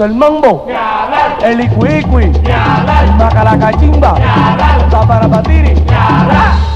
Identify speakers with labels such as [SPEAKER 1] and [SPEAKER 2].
[SPEAKER 1] el mambo,
[SPEAKER 2] Ni hablar,
[SPEAKER 1] el icuicui,
[SPEAKER 2] ni hablar,
[SPEAKER 1] el macalacachimba,
[SPEAKER 2] ni hablar,
[SPEAKER 1] la parapatiri.
[SPEAKER 2] ni hablar.